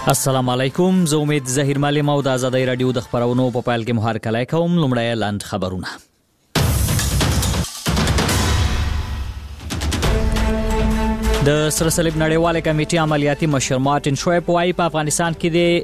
السلام علیکم، زه امید ظهیر مالم او د آزادۍ رادیو د خبرونو په پیل کې مهار کلای کوم. لومړی لاند خبرونه. د سره صلیب نړیواله کمیټې عملیاتي مشر مارټین شویب وايي په افغانستان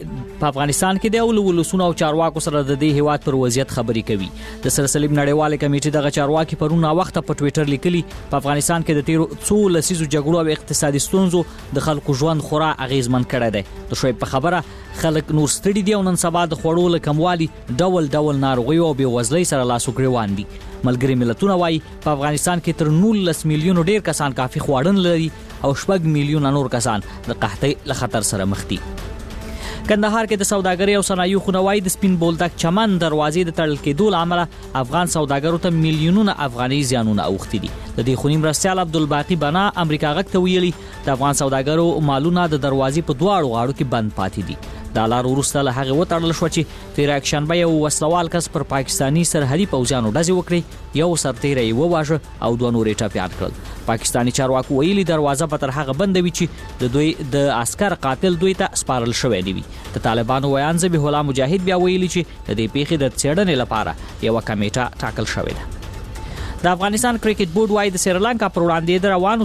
کې د ولسونو او چارواکو سره د دې هیواد پر وضعیت خبرې کوي. د سره صلیب نړیواله کمیټې دغه چارواکي پرون وخت په ټوئیټر لیکلي په افغانستان کې د تیرو څو لسیزو جګړو او اقتصادي ستونزو د خلکو ژوند خورا اغیزمن کړی دی. د شویب په خبره خلک نور ستړي دي او نن سبا د خوړو له کموالي ډول ناروغیو او بېوزلۍ سره لاس او ګریوان دي. ملګری ملتونه وايي په افغانستان کې تر 19 میلیونو ډیر کسان کافي خواړن لري او 6 میلیونه نور کسان د قحطۍ له خطر سره مخ دي. کندهار کې د سوداګرۍ او صنایعو خونوای د سپین بولدک چمن دروازې د تړل کېدو لامل افغان سوداګرو ته میلیونونه افغاني زیانونه اوښتي دي. د دې خونی مرستيال عبدالباقی بنا امریکا غږ ته ویلي د افغان سوداګرو مالونه د دروازې په دواړو غاړو کې بند پاتې دي. د لار وروسته له هغه وټړل شو چې تیر اکشنبه یو وسلوال کس پر پاکستانی سرحدي پوځیانو ډزې وکړي، یو سرتیری وواژه او دوه نورې ټپيان کړل. پاکستانی چارواکو ویلي دروازه به تر هغه بندوي چې د دوی د عسكر قاتل دوی ته سپارل شوی دی. د طالبانو ویان ذبیح الله مجاهد بیا ویلي چې د دې پیښې د څېړنې لپاره یو کمیټه ټاکل شوې ده. د افغانستان کرکټ بورډ وايي د سریلانکا پر وړاندې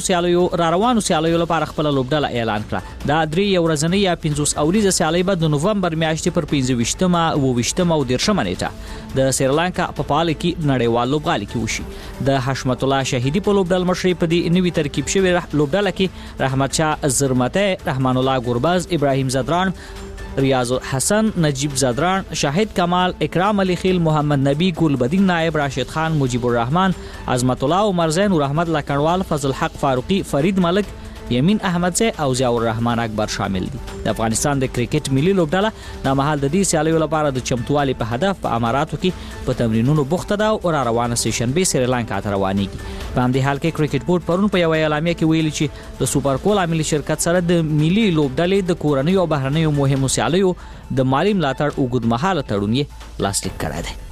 د روانو سیالیو لپاره خپل لوبډله اعلان کړه. دا درې ورځنۍ یا 50 اوریزه سیالي به د نوومبر میاشتې پر 25 او 30 نیټه د سریلانکا په پال کې نړیوال لوبغالي کې وشي. د حشمت الله شهیدی په لوبډله مشري په دې نوي ترکیب شوی لوبډله کې رحمت شاه زرمته، رحمان الله ګورباز، ابراهیم زدران، ریاض حسن، نجیب زدران، شاهد کمال، اکرام علی خیل، محمد نبی، ګلبدین نائب، راشد خان، مجیب الرحمن، عظمت الله عمر زین، نور احمد لکنوال، فضل حق فاروقی، فرید ملک، یمین احمدزی او ضیاء الرحمن اکبر شامل دي. د افغانستان د کرکټ ملي لوبډله د مهال د دې سیالیو لپاره د چمتووالي په هدف په اماراتو کې په تمرینونو بوخته ده او روانه سیشن به سریلانکا ته روانېږي. په همدې حال کې کرکټ بورډ پرون په یو اعلامیه کې ویلي چې د سوپر کول عامل شرکت سره د ملي لوبډلې د کورنۍ او بهرنۍ مهمو سیالیو د مالی ملاتړ اوږدمهاله تړون یې لاسلیک کړی دی.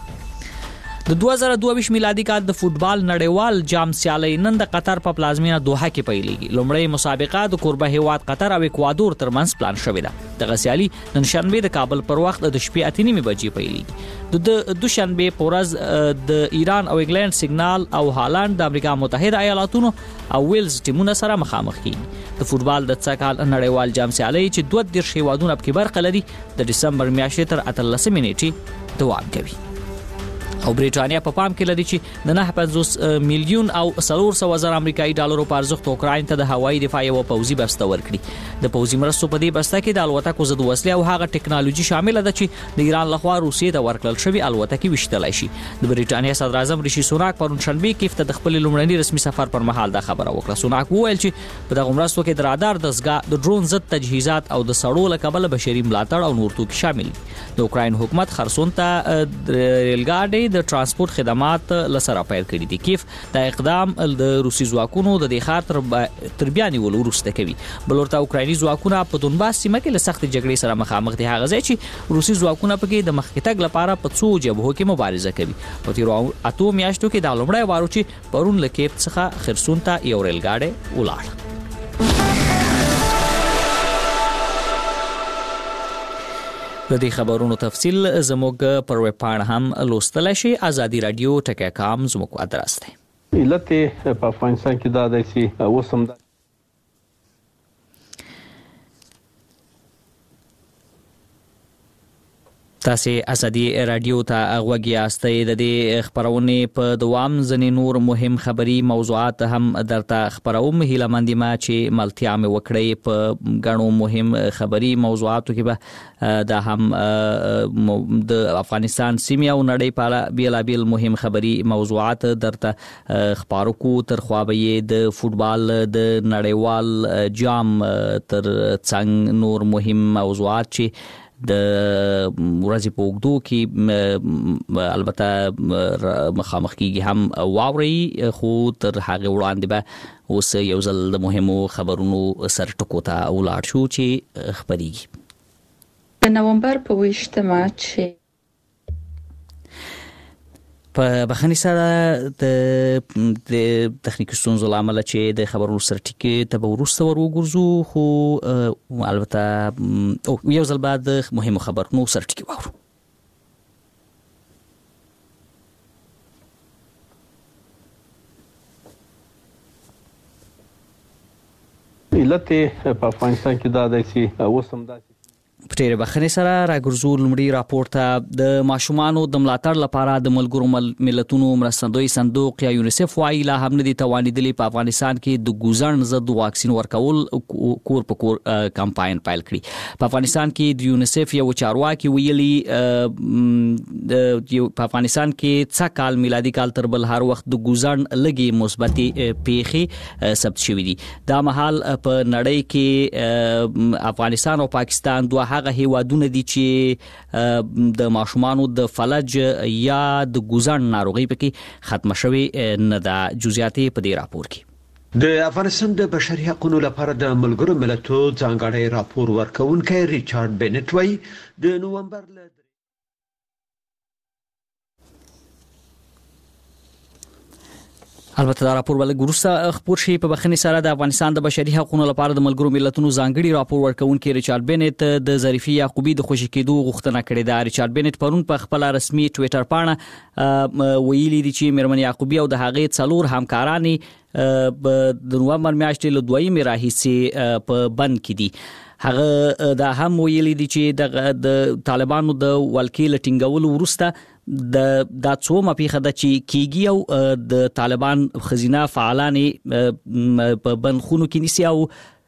د 2022 میلادي کال د فوتبال نړیوال جام سیالي نن د قطر په پلازمینه دوحه کې پیلېږي. لومړی مسابقه د کوربه هیواد قطر او اکوادور ترمنځ پلان شوې ده. دغه سیالي نن شنبه د کابل پر وخت د شپې 8:30 بجې پیلېږي. د دوشنبه په ورځ د ایران او انګلند سیګنال او هالند د امریکا متحده ایالاتونو او ویلز ټیمونه سره مخامخ کیږي. د فوتبال د څکال نړیوال جام سیالي چې 32 هیوادونه په برخه لري د دسمبر میاشتې تر 18 نیټې دوام کوي. او بریټانیا په پام کې لري چې د 9.50 میلیون او 400,000 امریکایي ډالرو په ارزښت اوکراین ته د هوایي دفاع او پوځي بسته ورکړي. د پوځي مرستو په دې بسته کې د الوتکو ضد وسلې او هغه ټکنالوژي شامل ده چې د ایران لخوا روسیې ته ورکړل شوی الوتکې وشتلای شي. د بریټانیا صدر اعظم ریشي سوناک پرون شنبه کې د خپل لومړني رسمي سفر پر مهال دا خبره وکړه. سوناک وویل چې په دغه مرستو کې د رادار دستګاه، د ډرون ضد تجهیزات او د سړو له کبله بشري ملاتړ او نور توکي شامل دي. د اوکراین حکومت خرسون ته ریلګاډي د ترانسپورت خدمات لسره پیل کړي دي. کیف دا اقدام د روسي ځواکونو د دې خاطر تربیاني ول ورسته کوي. بلورته اوکرایني ځواکونه په دونباس سیمه کې له سخت جګړې سره مخامخ دي. هغه ځای چې روسي ځواکونه پکې د مخکې تګ لپاره په څو جبهو کې مبارزه کوي. په تیرو 8 میاشتو کې د لومړی وارو چې پرون له کیف څخه خرسون ته یو ریلګاډي ولاړ. د دې خبرونو تفصیل زموږ پر ویب پاڼه هم لوستلای شئ. آزادي رادیو ټکی.com زموږ ادرس دی. علت په افغانستان کې دا دی چې اوسم تاسو آزادي رادیو ته غوږ یاستئ. د دې خبرونې په دوام ځنې نور مهم خبري موضوعات هم درته خبروم. هیله مند یم چې ملتیا مې وکړئ. په غنو مهم خبري موضوعاتو کې به دا هم د افغانستان سیمه او نړۍ په اړه بیلابیل مهم خبري موضوعات درته خبرو کو. تر خوا به د فوتبال د نړیوال جام تر څنګ نور مهم موضوعات چې د ورځې په اوږدو کې البته مخامخ کیږي هم واوري. خو تر هغه وړاندې به اوس یو ځل د مهمو خبرونو سر ټکو ته ولاړ شو چې خبريږي. په نومبر په 20 چې په بخښنې سره د تخنیکي ستونزو له امله چې د خبرونو سره ټیکې ته به وروسته وګرځو، خو البته یو ځل بعد مهمو خبرونو سره ټیکې واورو. علت په افغانستان کې دا دی چې اوس هم داسې په ډېرې بخښنې سره راګرځو لومړي راپور ته. د ماشومانو د ملاتړ لپاره د ملګرو ملتونو مرستندوی صندوق یا یونیسف وايي لا هم نه دي توانیدلي په افغانستان کې د ګوزن ضد واکسین ورکول کور په کور کمپاین پیل کړي. په افغانستان کې د یونیسف یو چارواکي ویلي په افغانستان کې څه کال میلادي کال تر بل هر وخت د ګوزن لګي مثبتي پیښې ثبت شوې دي. دا مهال په نړۍ کې افغانستان او پاکستان دوه هغه هیوادونه دي چې د ماشومانو د فلج یا د ګوزن ناروغي پکې ختم شوی نه ده. جزئیات په دې راپور کې. د افغانستان د بشري حقوقو لپاره د ملګرو ملتونو ځانګړی راپور ورکونکي ریچارډ بینټ وايي د نومبر البته دا راپور ولګ وروسته خبر شي. په بخښنې سره د افغانستان د بشري حقوقو لپاره د ملګرو ملتونو ځانګړي راپور ورکونکي ریچارډ بینټ د ظریفي یعقوبي د خوشی کېدو غوښتنه کړې ده. ریچارډ بینټ پرون په خپل رسمي ټوئیټر باندې ویلي دي چې میرمن یعقوبي او د هغې څلور همکارانی د نومبر میاشتې له دویمې راهیسې په بند کې دي. هغه دا هم ویلي دي چې د طالبانو د ولکې لټینګولو وروسته د څومره پیښه د چې کیږي او د طالبان خزینه فعالان په بنخونو کې نيسي او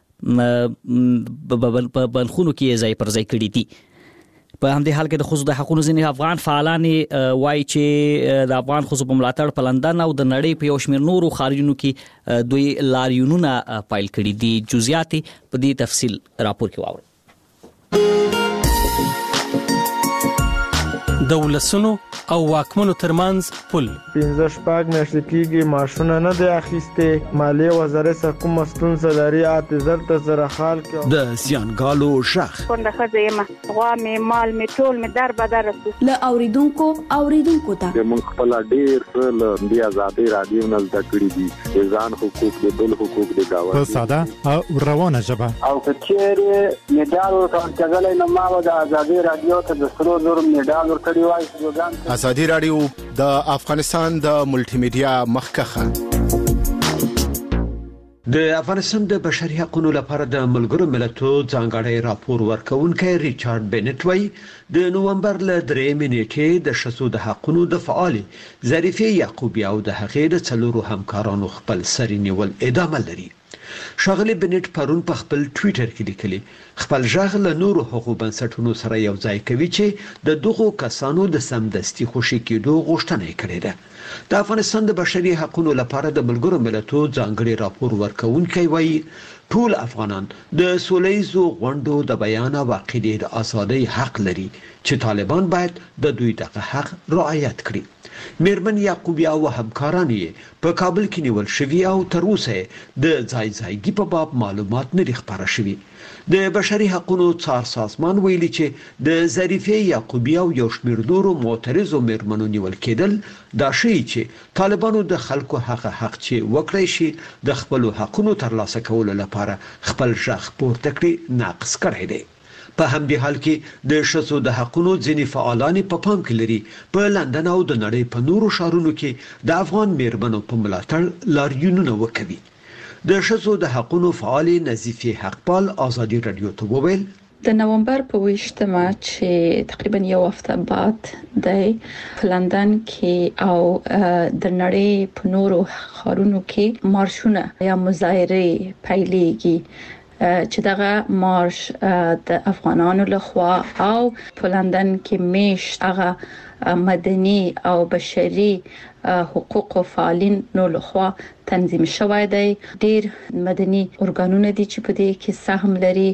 په بنخونو کې ځای پر ځای کړی دي. په همدې حال کې د خصوصي د حقوقو ځینې افغان فعالان وایي چې د افغان خصوصي په ملاتړ په لندن او د نړۍ په یو شمېر نورو خارجونو کې دوی لاریونونه پایل کړي دي. جزئیات په دې تفصیل راپور کې واورئ. د ولسونو او واکمنو ترمنځ پل 15 میاشتې کېږي ماشونه نه دی اخیسته. مالیه وزارت سره کوم ستونزه لري اعتذار ته زره خال کې د سیانګالو شخ څنګه خځه غوا مې مال مې ټول مې در بدر له اوریدونکو ته موږ خپل ډیر څه د آزادۍ رادیو نه زده کړی دي. ځان حقوق د بل حقوق د گاوه په ساده او روانه ژبه او کچېره میډال ورکړل نه ما د آزادۍ رادیو ته د سرو زر میډال ورکړی وای. ازادي رادیو د افغانستان د ملټي میډیا مخکخه. د افغانستان د بشري حقوقو لپاره د ملګرو ملتونو ځانګړی راپور ورکونکي ریچارډ بینټ وايي د نومبر ل 3 نیټې د شخصو د حقوقو د فعال ظریفي یعقوبي او د هغې د څلورو همکارانو خپل سری نیول ادامه لري. شاغلی بنټ پرون په خپل ټوئیټر کې لیکلي خپل ژغ له نورو حقوقي بنسټونو سره یو ځای کوي چې د دغو کسانو د سمدستي خوشی کېدو غوښتنه کړې ده. د افغانستان د بشري حقوقو لپاره د ملګرو ملتونو ځانګړي راپور ورکونکي وایي ټول افغانان د سولهیزو غونډو د بیان او عقیدې د ازادۍ حق لري چې طالبان باید د دوی دغه حق رعایت کړي. میرمن یعقوبی او همکاران په کابل کې نیول شوی او تر اوسه د ځایګي په باب معلومات نه خبره شوی. د بشري حقوقو څار سازمان ویلي چې د ظریفي یعقوبی او یو شمېر نورو معترضو میرمنو نیول کېدل دا شی چې طالبانو د خلکو حق چې وکړي شي د خپل حقوقو ترلاسه کولو لپاره خپل ژغ پورته کړي ناقص کړی دی. په همدې حال کې د شخصو د حقوقو ځینې فعالان په پام کې لري په لندن او د نړۍ په نورو شهرونو کې د افغان میرمنو په ملاتړ لاریونونه وکوي. د شخصو د حقوقو فعال نظیفه حقپال ازادي رادیو ته وویل د نومبر په 28 چې تقریبا یو هفته بعد د لندن کې او د نړۍ په نورو ښارونو کې مارشونه یا مظاهره پیلېږي چې دغه مارش د افغانانو لخوا او په لندن کې میشت هغه مدني او بشري حقوق فعالین نو لخوا تنظیم شوی دی. ډیر مدني ارګانونه دي چې په دې کې سهم لري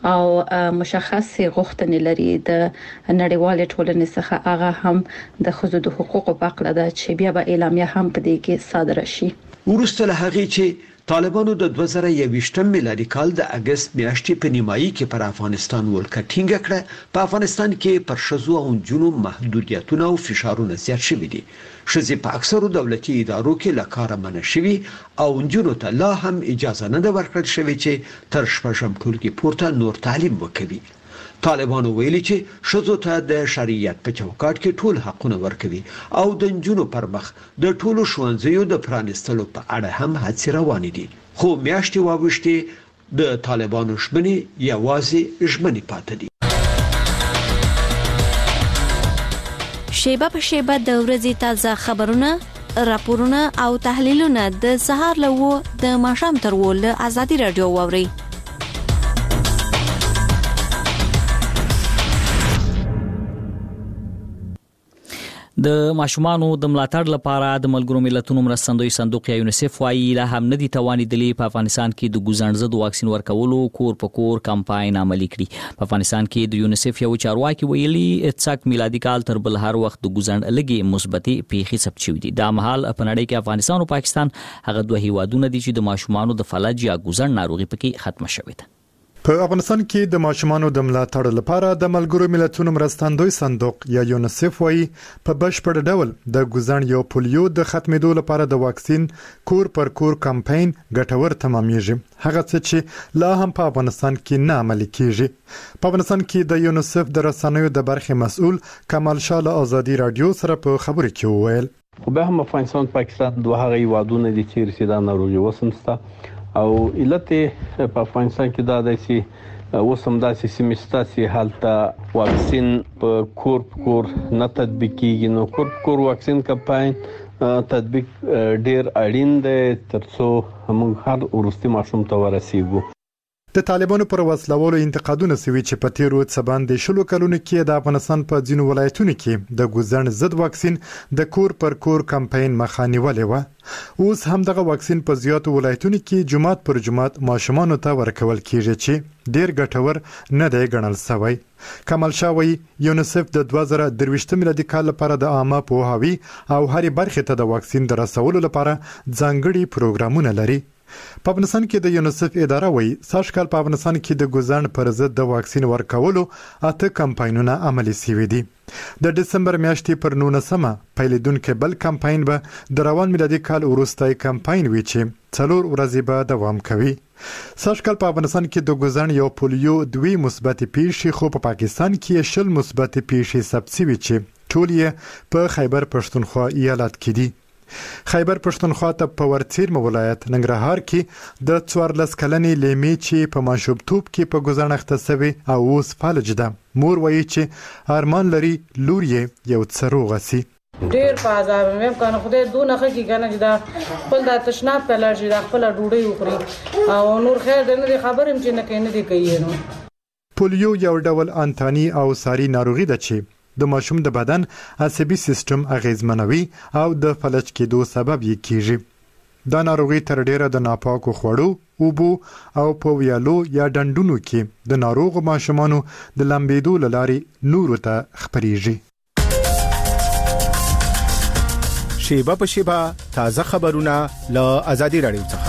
او مشخصه غوښتنې لري د نړیوال ټولنې څخه. هغه هم د خصوصي حقوقو په اړه ده چې بیا به اعلامیه هم په دې کې صادره شي. ورسته له هغه چې طالبانو د 2021 میلادي کال د اگست میاشتې په نیمایي کې پر افغانستان ولکه ټینګه کړه. په افغانستان کې پر شذو او جنو محدودیتونه او فشارونه زیات شوي دي. شذې په اکثرو دولتي ادارو کې لکاره منع شوي او جنو ته لا هم اجازه نه ده ورکړل شوې چې تر شپږم ټولګي پورته نور تعلیم وکړي. طالبانو ویلي چې شذو ته د شریعت په چوکاټ کې ټول حقونه ورکوي او د جنو پر مخ د ټولو ښوونځیو د پرانستلو په اړه هم هڅې روانې دي. خو میاشتې واوښتې د طالبانو ژمنې یوازې ژمنې پاتې دي. شیبه په شیبه د ورځې تازه خبرونه، راپورونه او تحلیلونه د سهار له د ماښام تر ول آزادي رادیو واوري. د ماشومانو د ملاتړ لپاره د ملګرو ملتونو مرستندوی صندوق یا یونیسف وايي لا هم ندي توانیدلی په افغانستان کې د ګوزن ضد واکسین ورکولو کور په کور کمپاین عملي کړي. په افغانستان کې د یونیسف یو چارواکي ویلي څک میلادي کال تر بل هر وخت د ګوزن لګي مثبتې پیښې ثبت شوې دي. دا مهال په نړۍ کې افغانستان او پاکستان هغه دوه هیوادونه دي چې د ماشومانو د فلج یا ګوزن ناروغي پکې ختمه شوې ده. په افغانستان کې د ماشومانو د ملاتړ لپاره د ملګرو ملتونو مرستندوی صندوق یا یونیسف وايي په بشپړ ډول د ګوزن یو پولیو د ختمېدو لپاره د واکسین کور پر کور کمپاین ګټور تمامېږي. هغه څه چې لا هم په افغانستان کې نه عملي کیږي. په افغانستان کې د یونیسف د رسنیو د برخې مسؤل کمال شاه له آزادي رادیو سره په خبرو کې وویل خو به هم افغانستان پاکستان دوه هغه هیوادونه دي چې رسیدا ناروغي وسمسته او علت په افغانستان کې دا دی چې وسم داسې سیمستاسي حالت واکسین په کور نه تطبیق کیږي. نو کور واکسین کمپاین تطبیق ډیر اړین دی ترڅو موږ هر ورستي ماشوم ته ورسیږو. د طالبانو پر وسلوالو انتقادونه سوي چې په تیرو څباندې شلو کلونو کې د افغانستان په ځینو ولایتونو کې د ګوزن ضد واکسین د کور پر کور کمپاین مخه نیولې و. اوس هم دغه واکسین په زیاتو ولایتونو کې جمعات پر جمعات ماشومانو ته ورکول کیږي چې ډیر ګټور نه دی ګڼل شوی. کمال شاه وایي یونیسف د 2023 میلادي کال لپاره د عامه پوهاوي او هرې برخې ته د واکسین د رسولو لپاره ځانګړي پروګرامونه لري. په افغانستان کې د یونیسف اداره وایي سږ کال په افغانستان کې د ګوزن پر ضد د واکسین ورکولو 8 کمپاینونه عملي شوي دي. د دسمبر میاشتې پر 19مه پیلېدونکي بل کمپاین به د روان میلادي کال وروستی کمپاین وي چې 4 ورځې به دوام کوي. سږ کال په افغانستان کې د ګوزن یو پولیو 2 مثبت پیښې خو په پاکستان کې 10 مثبت پیښې ثبت شوي چې ټول یې په خیبر پښتونخوا ایالت کې دي. خیبر پښتونخوا ته په ورڅیرمه ولایت ننګرهار کې د 14 کلنې لیمې چې په ماشومتوب کې په ګوزن اخته شوی او اوس فلج ده. مور وایي چې ارمان لري لور یې یو څه روغه سي. ډیر په عذاب مې کنه خدای دونه خکې کنه چې دا خپل د تشناب په لږ د خپل ډوډۍ وخوري او نور خیر د نه خبرم چې نه کینې دی کوي. نو پولیو یو ډول انتانی او ساری ناروغي ده چې د ماشوم د بدن عصبي سیستم اغیزمنوي او د فلج کېدو سبب یې کیږي. دا ناروغي تر ډیره د ناپاکو خوړو، اوبو او په ویالو یا ډنډونو کې د ناروغ ماشومانو د لمبېدو لارې نورو ته خپريږي. شیبه په شیبه تازه خبرونه له آزادي رادیو څخه.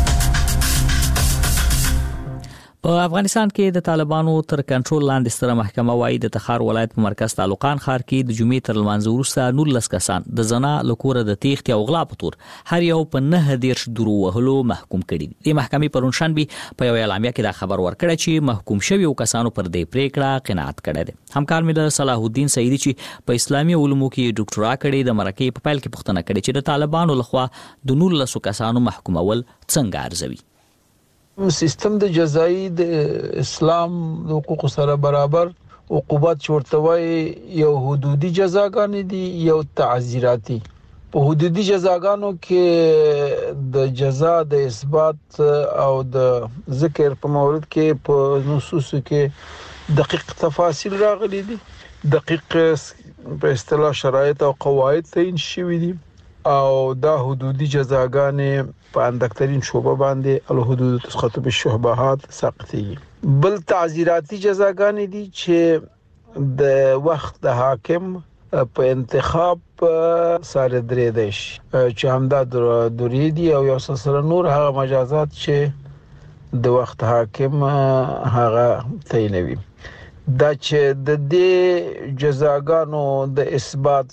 په افغانستان کې د طالبانو تر کنټرول لاندې ستره محکمه وايي د تخار ولایت په مرکز تعلقان ښار کې د جمعې تر لمانځه وروسته 19 کسان د زنا لکوره د تیښتې او غلا په تور هر یو په 9 درو وهلو محکوم کړي دي. د محکمې پرون شنبه په یو اعلامیه کې دا خبر ورکړی چې محکوم شویو کسانو پر دې پریکړه قناعت کړی دی. همکار مې د صلاح الدین سعیدی چې په اسلامي علومو کې ډاکټرا کړی د مرکې په پیل کې پوښتنه کړې چې د طالبانو لخوا د 19 کسانو محکومول څنګه ارزوي. سیستم د جزایی د اسلام د حقوق سره برابر عقوبات چورتوي یو حدودي جزاګانې دي یو تعزیراتی. په حدودي جزاګانو کې د جزا د اثبات او د ذکر په مورد کې په نصوص کې دقیق تفاصیل راغلي دي. دقیق په اصطلاح شرایط او قواعد تعیین شوي دي او دا حدودي جزاګانې په اندکترین شعبه باندې الحدود تسقط بالشبهات ساقطي. بل تعزیراتی جزاګانې دي چې د وخت د حاکم په انتخاب سره درې دیش چې همدا دوري دي او یو سلسله نور هغه مجازات چې د وخت حاکم هغه تعینوي دا چې د دې جزاګانو د اثبات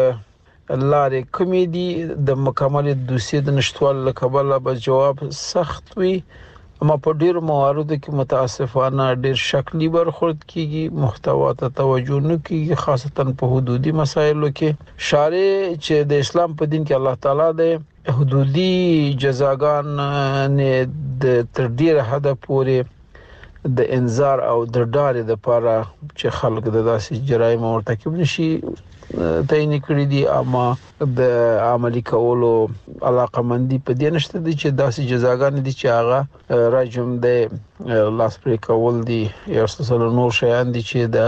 لارې کومې دي د مکمل دوسیې د نشټوال لکبله به جواب سخت وي اما په ډیرو مواردو کې متاسفانه ډیر شکلی برخورد کیږي محتوا ته توجه نه کیږي خاصتا په حدودي مسایلو کې شارع چې د اسلام په دین کې الله تعالی د حدودي جزاګان نه د تر ډیره حد پورې د انذار او د ډارې د لپاره چې خلک د داسې جرایم مرتکب نشي تعین کړی دي اما د عملی کولو علاقه مندي په دې نشته دي چې داسې جزاګان دي چې هغه راجم د لاس پرې کول دي یا څه نور شیان دي چې د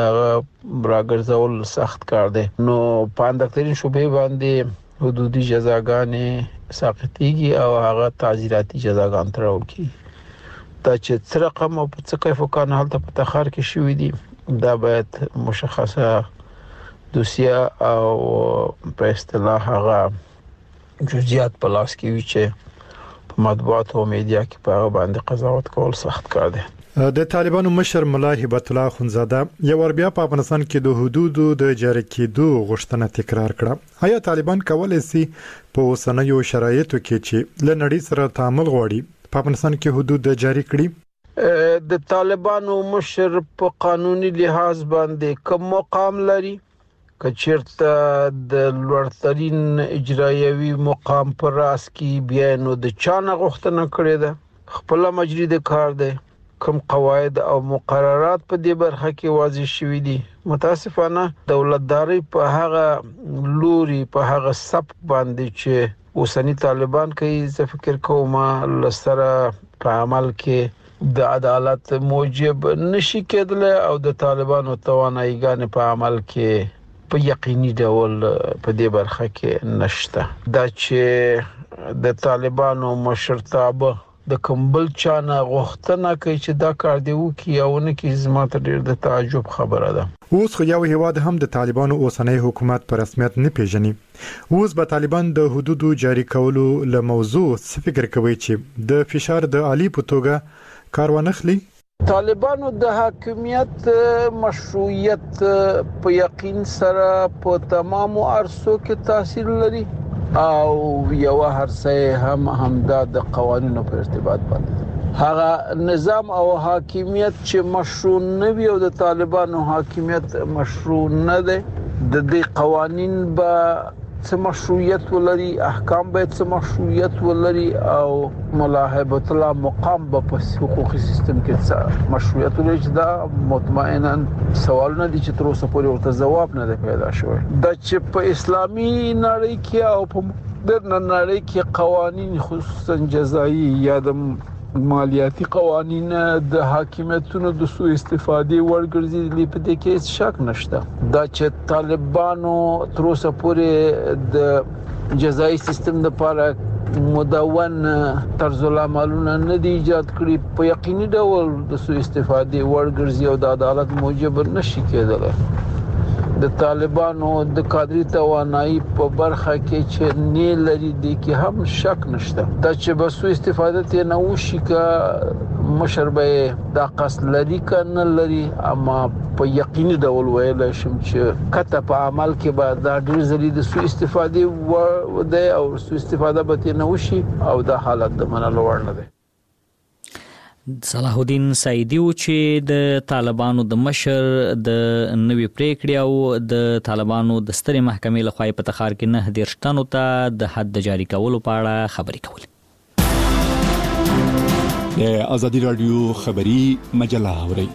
راګرځول سخت کار دی نو پاندکترین شوبې باندې حدودي جزاګانې ساقطيږي او هغه تعزیراتي جزاګان ترول کی دا چې څه رقم او څه کیف وکړ حالت په تخار کې شوې دي دا باید مشخصه دوسیه او په اصطلاح هغه جزئیات په لاس کې وي چې په مطبوعات او میډیا کې په هغه باندې قضاوت کول سخت کار دی د طالبانو مشر ملا هبت الله خنزاده یو ور بیا په افغانستان کې د حدودو د جاری کېدو غوښتنه تکرار کړه آیا طالبان کولای شي په اوسنیو شرایطو کې چې لنړی سره تعامل غواړي په افغانستان کې حدود جاری کړي د طالبانو مشر په قانوني لحاظ باندې کوم مقام لري کچرته د لوړترین اجرایوي مقام پر راس کې بیا نو د چانه غوښتنه کړې ده خپل مجری د کار ده کوم قواعد او مقررات په دې برخه کې واضح شوي دي متاسفانه دولتداري په هغه لوري په هغه سب باندې چې اوسنی طالبان کوي زه فکر کوم لسره په عمل کې د عدالت موجب نشي کېدل او د طالبانو توانایګان په عمل کې په یقیني ډول په دې برخه کې نشته دا چې د طالبانو مشرتابه د کمبل چانه غوښتنه کوي چې دا کار دی وکي او نه کې زماته ډېر د تعجب خبره ده اوس خو یو هیواد هم د طالبانو اوسنۍ حکومت په رسمیت نه پیژني اوس به طالبان د حدودو جاری کولو له موضوع څه فکر کوي چې د فشار د عالی په توګه کار ونخلي طالبانو د حاکمیت مشروعیت په یقین سره په تمامو عرصو کې تاثیر لري او یو هرڅه همدا د قوانینو په ارتباط باندې هغه نظام او حاکمیت چې مشروع نه وي او د طالبانو حاکمیت مشروع نه ده د دې قوانین به څه مشروعیت ولري احکام به څه مشروعیت ولري او ملاحظه الله مقام به په حقوقي سیستم کې څه مشروعیت ولري دا مطمئنا سوالونه دي چې تر اوسه پورې ورته ځواب نه دی پیدا شوی دا چې په اسلامي نړۍ کې او په مدرن نړۍ کې قوانين خصوصا جزایي یا د مالیاتي قوانین د حاکمیتونو د سوء استفادې ورګرځېدلې په دې کې شک نشته دا چې طالبانو تر اوسه پورې د جزایي سیستم لپاره مدون طرز العملونه نه دی ایجاد کړی په یقیني ډول د سوء استفادې ورګرځي او د عدالت موجب نشي کېدلی د طالبانو د کادري توانایي په برخه کې چې نه لري دي کې هم شک نشته دا چې بسو استفاده ته نه وشي کا مشربه دا قصد لري کنه لري اما په یقیني ډول ویل شم چې کته په عمل کې به دا ډیر زری د سو استفاده وده او سو استفاده به نه وشي او دا حالت د منلو وړ نه ده صلاح الدین سعیدی و چې د طالبانو د مشر د نوې پریکړې او د طالبانو د سترې محکمې لخوا په تخار کې 9 تنو ته د حد جاری کولو په اړه خبرې کولې د ازادي رادیو خبری مجله اوري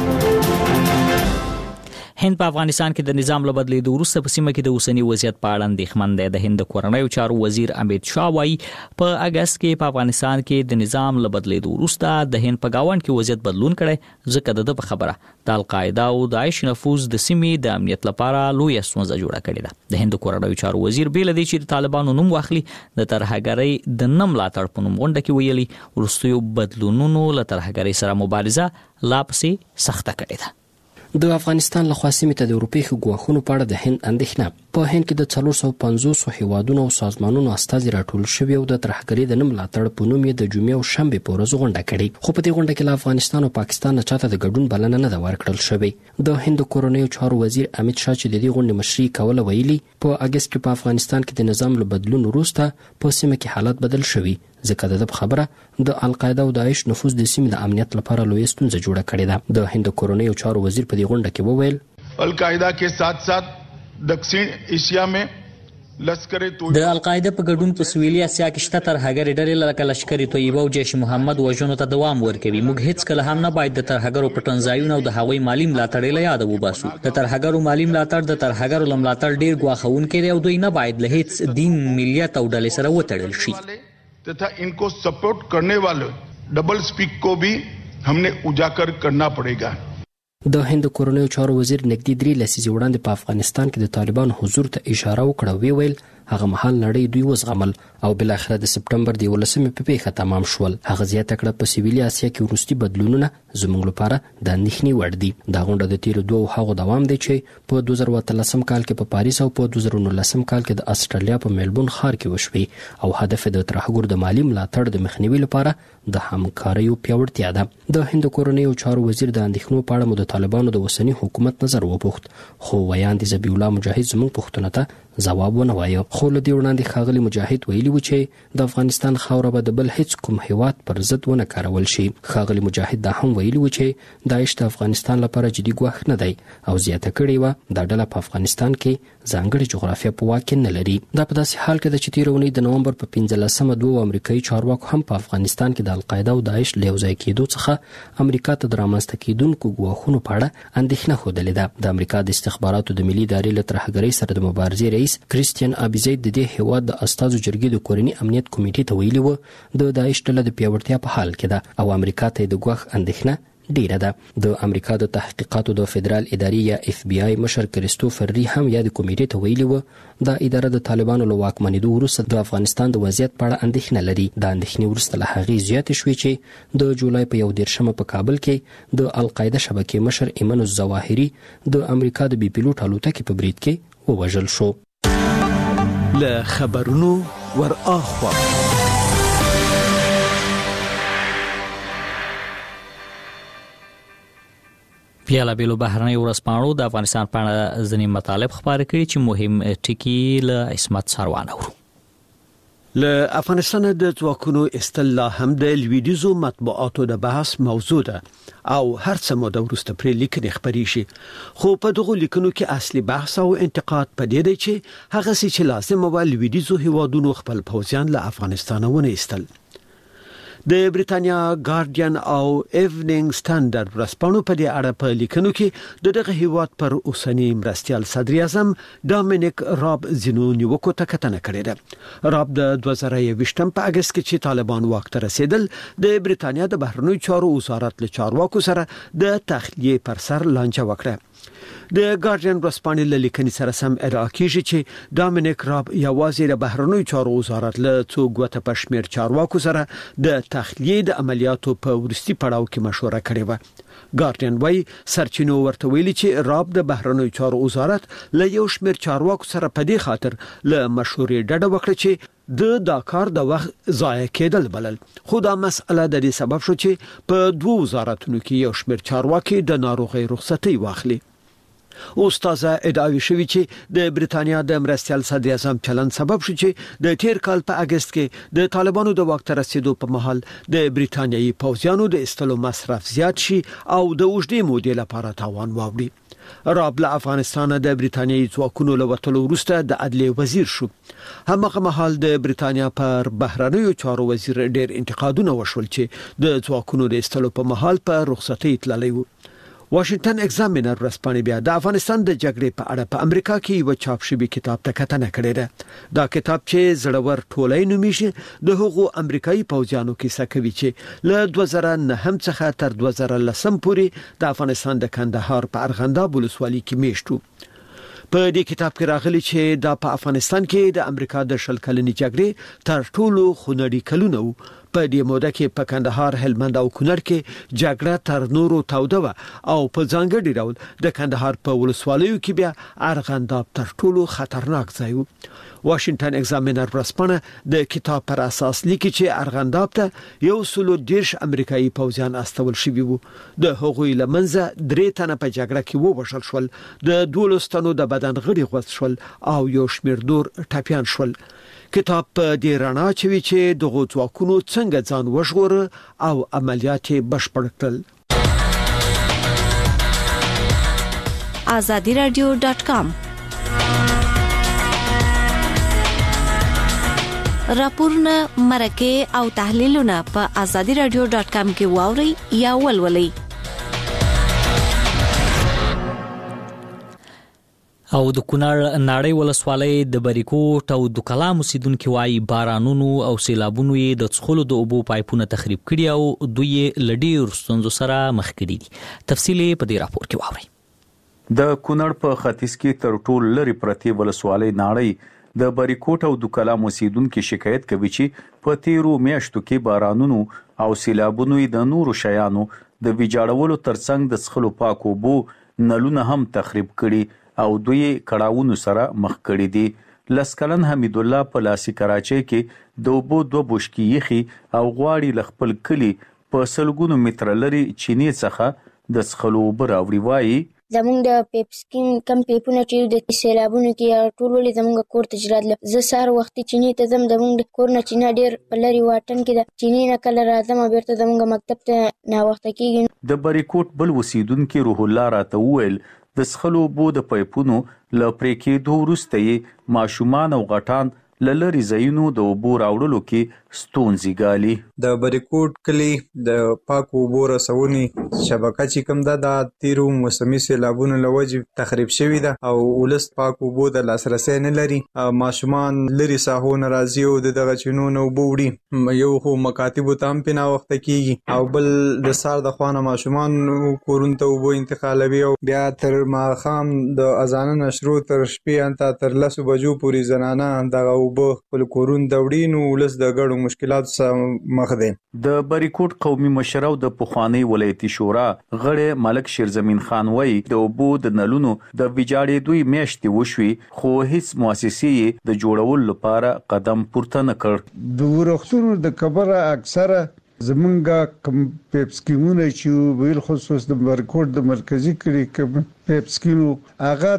هند په افغانستان کې د نظام له بدلیدو وروسته په سیمه کې د اوسنی وضعیت په اړه اندېښمن دی. د هند کورنیو چارو وزیر امید شاه وایي په اگست کې په افغانستان کې د نظام له بدلیدو وروسته د هند په گاوند کې وضعیت بدلون کړي، ځکه د خبره د القاعده او داعش نفوذ د سیمې د امنیت لپاره لوی ستونزه جوړه کړې ده. د هند کورنیو چارو وزیر بیل دی چې طالبانو نوم واخلي د ترهګرۍ د نم ملاتړ په نوم غونډه کې ویلي وروستیو بدلونونو له ترهګرۍ سره مبارزه لا پسې سخته کړې ده. د افغانستان له خوا سیمې ته د اروپای ګواښونو په اړه د هند اندېښنه. په هند کې د 450 هیوادونو او سازمانونو استازي راټول شوي او د ترهګرۍ د نه ملاتړ په نوم یې د جمعې او شنبې په ورځ غونډه کړې. خو په دې غونډه کې له افغانستان او پاکستان نه چاته د ګډون بلنه نه ده ورکړل شوې. د هند کورنیو چارو وزیر امیت شاه چې د دې غونډې مشري کوله ویلي په اگست کې په افغانستان کې د نظام له بدلون وروسته په سیمه کې حالت بدل شوی، ځکه د خبره د القاعده او داعش نفوذ د سیمې د امنیت لپاره لوی ستونزه جوړه کړې ده. د هند کورنیو چارو وزیر په دې غونډه کې وویل القاعده के साथ साथ दक्षिण एशिया में د القاعده په ګډون په سویلي اسیا کې شته ترهګر ډلې لکه لشکر طیبه او جیش محمد وژنو ته دوام ورکوي. موږ هیڅ کله هم نه باید د ترهګرو پټنځایونو او د هغوی مالی ملاتړ له یاد وباسو. د ترهګرو مالی ملاتړ د ترهګرو ملاتړ ډیر ګواښونکی دی او دوی نه باید له هیڅ دین، ملیت او ډلې سره وتړل شي. तथा इनको सपोर्ट करने वाले डबल स्पीक को भी हमने उजागर करना पड़ेगा. د هند کورنیو چارو وزیر نږدې 3 لسیزې وړاندې په افغانستان کې د طالبان حضور ته اشاره وکړه. ویل هغه مهال نړۍ دوی وزغمل او بل اخر د سپټمبر د 11مې په پیښه تمام شول. هغه زیاته کړه په سویلي اسیا کې وروستي بدلونونه زموږ لپاره د اندېښنې وړ دي. دا غونډه د تیر 2 هغو دوام دی چې په 2013 کال کې په پاریس او په 2019 کال کې د استرالیا په میلبورن ښار کې وشوي او هدف د ترهګر د مالی ملاتړ د مخنیوي لپاره د همکاریو پیاوړتیا ده. د هند کورنیو چارو وزیر د اندېښنو په اړه مو د طالبانو د وسنی حکومت نظر وپوښت، خو ویاندې ذبیح الله مجاهد زموږ پوښتنه ته ځواب ونه وایه. خو له دې وړاندې ښاغلي مجاهد ویلي و چې د افغانستان خاوره به د بل هیڅ کوم هیواد پر ضد ونه کارول شي. ښاغلي مجاهد دا هم ویلي و چې داعش د افغانستان لپاره جدي ګواښ نه دی او زیاته کړې و دا ډله په افغانستان کې ځانګړې جغرافیه په واک کې نه لري. دا په داسې حال کې ده چې تیر اونۍ د نومبر په 15مه 2 امریکایي چارواکو هم په افغانستان کې د القاعده او داعش له یوځای کېدو څخه امریکا ته د رامنځته کېدونکو ګواښونو په اړه اندېښنه ښودلې ده. د امریکا د استخباراتو د ملي ادارې له ترهګرۍ سره د مبارزې رئیس کریستین ابیزید د دې هیواد د استازو جرګې د کورني امنیت کمیټې ته ویلي و د داعش ډله د پیاوړتیا په حال کې ده او امریکا ته د ګواښ اندېښنه ډیره ده. د امریکا د تحقیقاتو د فدرال ادارې یا اف بی آی مشر کریستوفر ری هم یا د کمیټې ته ویلي و دا اداره د طالبانو له واکمنېدو وروسته د افغانستان د وضعیت په اړه اندېښنه لري. د اندېښنې وروسته له هغې زیاتې شوې چې د جولای په 11مه په کابل کې د القاعده شبکې مشر ایمن الظواهري د امریکا د بي پیلوټ الوتکې په برید کې ووژل شو. له خبرونو ور اخوا پیاله بیلو بهرنۍ ورځپاڼو د افغانستان په اړه ځینې مطالب خبرې کړي چې مهم ټکي له عصمت سروان اورو. له افغانستان د ځواکونو استلا هم د لویدیزو مطبوعاتو د بحث موضوع ده او هر څه مو د ورسته پرې لیکنې خبرې شي، خو په دغه لیکنو کې اصلي بحث او انتقاد پدې دی چې هغه څه چې لازم و لویدیزو هیوادونو خپل پوځیان له افغانستان ونه ایستل. د بریتانیا ګارډین او ایونینګ سټانډرډ ورځپاڼو په دې اړه په لیکنو کې دغه هیواد پر اوسنی مرستیال صدر اعظم ډامینیک راب زینو نیوکو ته کتنه کړې ده. راب د 2021 په اگست کې چې طالبان واک ته رسیدل د بریتانیا د بهرنیو چارو وزارت له چارواکو سره د تخلیه پر سر لانجه وکړه. د ګارډین ورځپاڼې له لیکنې سره سم ادعا کیږي چې ډامینیک راب یوازې د بهرنیو چارو وزارت له څو ګوته پښمیر چارواکو سره د تخلیه د عملیاتو په ورستي پړاو کې مشوره کړې و. ګارډین وايي سرچینو ورته ویلي چې راب د بهرنیو چارو وزارت له یو شمېر چارواکو سره په دې خاطر له مشورې ډډه وکړه چې د کار د وخت ضایع کېدل بلل. خو دا مسأله د دې سبب شو چې په دوه وزارتونو کې یو شمېر چارواکي د ناروغي رخصتي واخلي. استاد ادعای شوی چې د بریتانیا د مرستیال صدر اعظم چلن سبب شو چې د تیر کال په اگست کې د طالبانو د واک ته رسیدو په مهال د بریتانیایي پوځیانو د استلو مصرف زیات شي او د اوږدې مودې لپاره تاوان واوړي. راب له افغانستان د بریتانیایي ځواکونو له وتلو وروسته د عدلیې وزیر شو. همغه مهال د بریتانیا پر بهرنیو چارو وزیر ډېر انتقادونه وشول چې د ځواکونو د استلو په مهال په رخصتۍ تللی و. واشنگټن ایگزامینر ورځپاڼې بیا د افغانستان د جګړې په اړه په امریکا کې یو چاپ شوی کتاب ته کتنه کړې ده. دا کتاب چې زړور ټولۍ نومیږي د هغو امریکایي پوځیانو کیسه کوي چې له 2009 څخه تر 2010 پورې د افغانستان د کندهار په ارغنداب ولسوالۍ کې میشتو. په دې کتاب کې راغلي چې د افغانستان کې د امریکا د شل کلنې جګړې تر ټولو خونړي کلونه په دې موده کې په کندهار، هلمند او کونړ کې جګړه تر نورو توده و او په ځانګړي ډول د کندهار په ولسوالیو کې بیا ارغنداب تر ټولو خطرناک ځای و. واشنگټن ایگزامینر ورسپانه د کتاب پر اساس لیکي چې ارغنداب ته 130 امریکایي پوځیان استول شوي وو. د هغوی لمنځه 3 تنه په جګړه کې ووژل شول، د 12 تنو د بدن غړي غوڅ شول او یو شمېر نور ټپيان شول. کتاب په دې رڼا چوي چې دغه ځواکونو څنګه ځان وژغوره او عملیات بشپړ کړل. azadiradio.com راپورونه، مرکه او تحلیلونه په azadiradio.com کې واوري یا ولولئ. او د کونړ ناړۍ ولسوالۍ د بریکوټ او د کلام اوسیدونکو وايي بارانونو او سیلابونو یې د څخلو د اوبو پایپونه تخریب کړي او دوی لډیر ستونزو سره مخ کړي دي. تفصیل په دې راپور کې واورئ. د کونړ په ختیځ کې تر ټولو لري پرتی ولسوالۍ ناړۍ د بریکوټ او د کلام اوسیدونکو شکایت کوي چې په تیرو میاشتو کې بارانونو او سیلابونو د نورو شیانو د ویجاړولو ترڅنګ د څخلو پاک اوبو نلونه هم تخریب کړي او دوی کړهونو سره مخ کړي دي. لسکلن حمید الله په لاسي کراچۍ کې د اوبو 2 بوشکي یخي او غواړي لخپل کلی په سلګونو متر لري چینی څخه د څخلو اوبه راوړي. وایي زمونږ د پیپسکین کم پیپونه چې د سیلابونو کې ټول ولې زمونږ کور ته جرات له زه سار وختي چینی ته زم زمونږ کور نه چینه ډیر لري واټن کې د چینی نه کله راځم بیرته زمونږ مکتب ته نه وخت کېږي. د بریکوټ بل وسیدونکو روح الله راته وویل د څخلو اوبو د پایپونو ل پرې کېدو وروسته یې ماشومان او غټان لری زینو د اوبو راوړلو کې ستونزې ګالي. د بریکوټ کلی د پاکو اوبو رسونې شبکه چې کوم ده د تیرو موسمي سیلابونو له وجې تخریب شوې ده او ولس پاکو اوبو د لاسرسي نه لري. ماشومان لري ساحونه راځي او دغه چینو نه اوبه وړي. یو خو مکاتبو ته هم په وخت کېږي او بل د سار د خوانه ماشومان کورونو ته اوبه انتقالوي او بیا تر ماښام د اذان نشرو تر شپې انته تر 10 بجو پورې زنانه دغه اوبه خپل کورون دوړي نو ولس د ګډو مشکلات سره مخ دي. د بریکوټ قومي مشر او د پخوانی ولایتي شورا غړی ملک شیرزمین خان وایي د اوبو د نلونو د ویجاړې دوی میاشتې وشوي خو هیڅ مؤسسې د جوړولو لپاره قدم پورته نه کړ. د ورختونو د کبره اکثره زمونږه کم پیپسکیمونه چې ویل خصوص د بریکوټ د مرکزی کړي کم پیپسکیمو هغه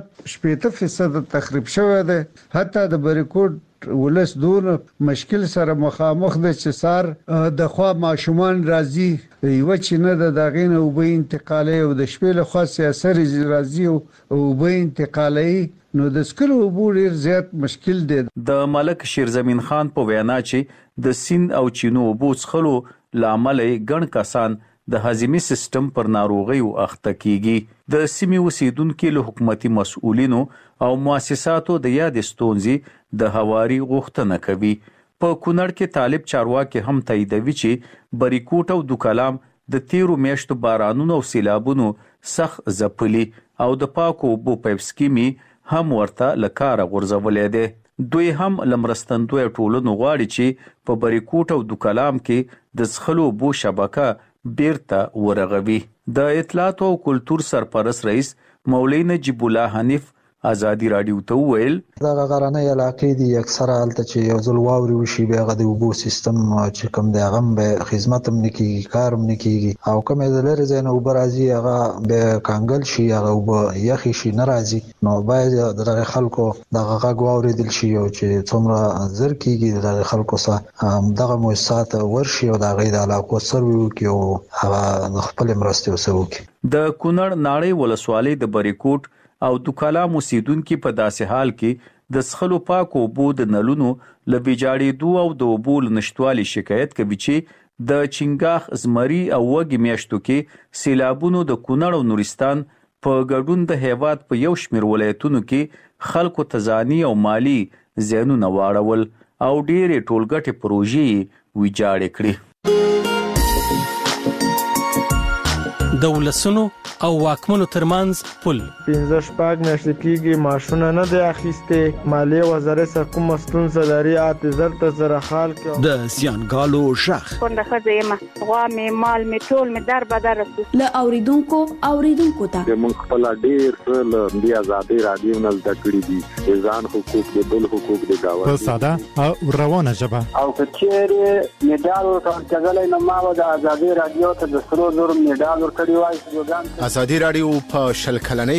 80% تخریب شوی ده. حتی د بریکوټ ولس دون مشکل سره مخامخ د چسار د خوا ماشومان راځي یو چې نه د داغینه او به انتقالي او د شپې له خاصه اثر راځي او به انتقالي نو د سکلو ډیر زیات مشکل دی. د ملک شیرزمین خان په وینا چې د سین او چینو بوڅ خلو لامل ګڼ کسان د هضمي سیستم پر ناروغیو اخته کیږي. د سیمې اوسیدونکو له حکومتي مسؤلینو او مؤسساتو د یاد ستونزې د هواري غوښتنه کوي. په کونړ کې طالب چارواکي هم تاییدوي چې بریکوټ او د کلام د تیرو میاشتو بارانونو او سیلابونو سخت ځپلي او د پاکو اوبو پیپسکیمي هم ورته لکاره غورځولې ده. دوی هم لمرستندوی ټولنو غواړي چې په بریکوټ او د کلام کې د څخلو اوبو شبکه بیرته ورغوي. د اطلاعات او کلتور سرپرست رئیس مولوی نجیب الله حنیف ازادي رادیو ته ویل دا غرانه علاقې دي اکثره حالت چې یو ځل واوري وشي بیا غو اوبو سیستم چې کوم دی هغه به خدمت هم نکي کار هم نکي او کوم د لری زنه اوبر راځي هغه به کانګل شي هغه اوبه یخي شي ناراضي نو باید د خلکو دغه غو اوریدل شي او چې څومره زر کیږي د خلکو سره دغه مؤسسات ورشي او د غي د علاقو سروي کوي او هغه خپل مرسته وسوي. د کونړ ناړۍ ولسوالۍ د بریکوټ او د کلام اوسیدونکو په داسې حال کې د څخلو پاکو اوبو د نلونو ل ویجاړېدو او د اوبو نشټوالي شکایت کوي چې د چنګاخ زمري او وګي میاشتو کې سیلابونو د کونړ او نورستان په ګډون د هیواد په یو شمېر ولایتونو کې خلکو تزانی او مالی زیانونه واړول او ډېرې ټولګټې پروژې ویجاړې کړې. د ولسونو او واکمنو ترمنځ پل 15 میاشتې کېږي معاشونه نه دی اخیسته مالیه وزارت کوم ستونزه لري اعتذار ته زره خال کې د سیانګالو شخ کنده خزیمه غوا می مال می ټول می در بدر له اوریدونکو ته موږ خپل ډیر له دی آزادي رادیو نه زده کړی دي ځان حقوق د بل حقوق د گاوه په ساده او روانه ژبه او کچېره میډال ورکړل نو ما د آزادي رادیو ته د سرو زر میډال ورکړی وای ازادي رادیو په شل کلنۍ